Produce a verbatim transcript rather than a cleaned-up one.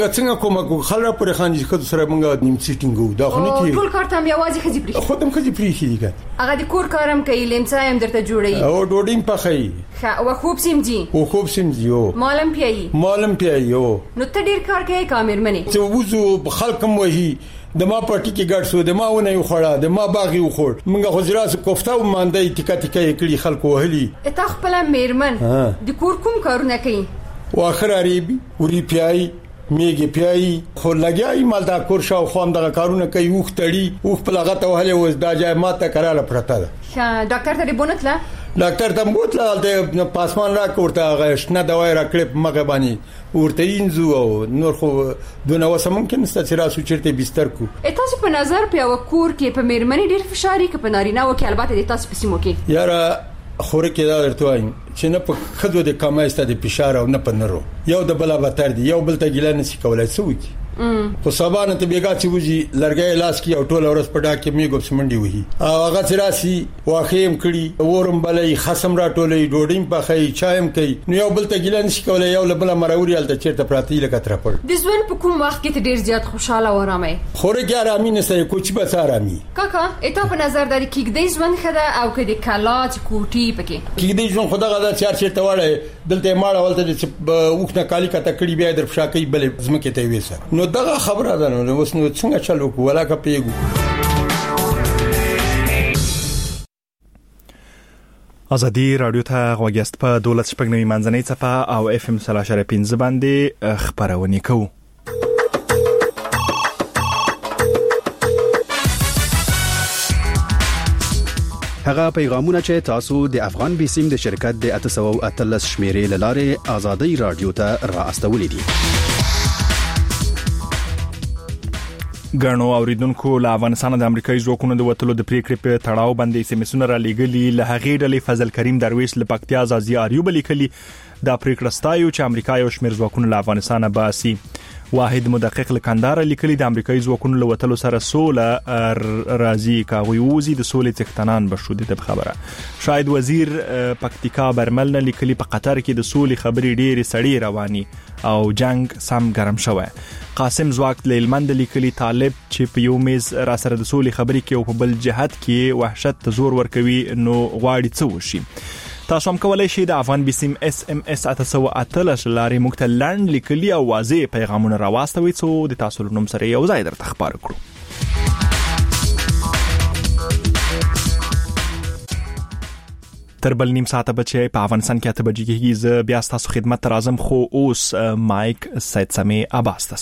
څنګه کومه کو خلک پر خان چې خود سره مونږه نیم سیټینګو دا خو نه کی ټول کار ته یوازې خځې پری خودم خځې پری کیږي هغه د کور کارم کوي لمڅا هم درته جوړي او ډوډۍ پخای ښه او خوب سیمجی او خوب سیمجی او مالم پیایي مالم پیایي او نو ته ډیر کار کوي کامر منی چې وځو خلکم وਹੀ د ما پټی کې ګډ شو د ما ونه یو خړه د ما باغی وخور منګه خزراس کوفته و مانده ټیکا ټیکا کړي خلکو وهلي اته خپل میرمن د کور کوم کارونه کوي واخر عربي وري پیایي میګي پیایي خو لګیای مال دا کور شاو خوام دغه کارونه کوي وختړي وخ په لغته وهله وز دا ځای ماته کراله پرته ده ډاکټر ته بونتله ډاکټر ته بوتله د پاسمان را کوړه غشنه دوايي را کړپ مګه باندې ورته اینزو او نور خو دونه وسه ممکن است چې راسو چیرته بستر کو تاسو په نظر په وکور کې په میرمنې ډیر فشاري کې په نارینه او کې البته د تاسو په سیمو کې یاره خور کې دا درته وایم چې نه په خدو د کمایسته د فشار او نه په نرو یو د بلا بتر دی یو بل ته ګیله نشي کولای څوک خو سبانه ته بیګا چې وږي لرګي لاس کې او ټول ورځ په ډا کې میګو سمندي وਹੀ او هغه چې راسي واخیم کړي ورم بلې خصم را ټولې ډوډۍ په خې چایم کوي نو یو بل ته ګیله نشي کولای یو بل مروري الته چیرته پراتی لکه تر پړ د ژوند په کوم وخت کې ته ډیر زیات خوشاله و آرامه خوره کې آرامي نه سې کوچ به آرامي کاکا اته په نظر د کېږدې ژوند خدا او کې د کلاچ کوټي پکې کېږدې ژوند خدا غدا چار چیرته وړه دلته ماړه ولته چې وښنه کالی کته کړي بیا در فشاکې بلې زمکه ته وېسه نو دغه خبره ده نو اوس نو څنګه چلو کو ولا کا پیګو ازادي رادیو ته غوښتل په دولت شپږنوي منځنۍ صفه او اف ام سلاشره پنځه باندې خبرونه کوو هغه پیغامونه چې تاسو د افغان بیسیم د شرکت د اته سوه او اتلس شمیرې لاره ازادي رادیو ته را استولې دي ګڼو اوریدونکو له افغانستان د امریکایي ځواکونو د وټلو د پریکړې په تړاو باندې سیمسونه را لېګلي له هغې ډلې فضل کریم درویش له پکتیا ازازي اریوب لیکلي دا پریکړه ستایو چې امریکا یو شمېر ځواکونه له افغانستان باسي واحد مدقق لکندار لیکلي د امریکایي ځواکونو له وټلو سره سوله راځي کاوي وزي د سولې څښتنان بشو دي د خبره شاید وزیر پکتیکا برمل نه لیکلي په قطر کې د سولې خبرې ډېری سړې رواني او جنگ سم ګرم شوی قاسم زواک لیلمند لیکلي طالب چې په یو میز را سره د سولې خبرې کې او په بل جهت کې وحشت ته زور ورکوي نو غواړي څه وشي تاسو هم کولای شئ د افغان بیسیم اس ام اس اته سوه اتلس لارې موږ ته لاند لیکلي او واضح پیغامونه راواستوي څو د تاسو نوم سره یو ځای درته خبر کړو تر بل نیم ساعته بچي په افغانستان کې اته بجې کېږي زه بیا تاسو خدمت راځم خو اوس مایک سید سمي عباس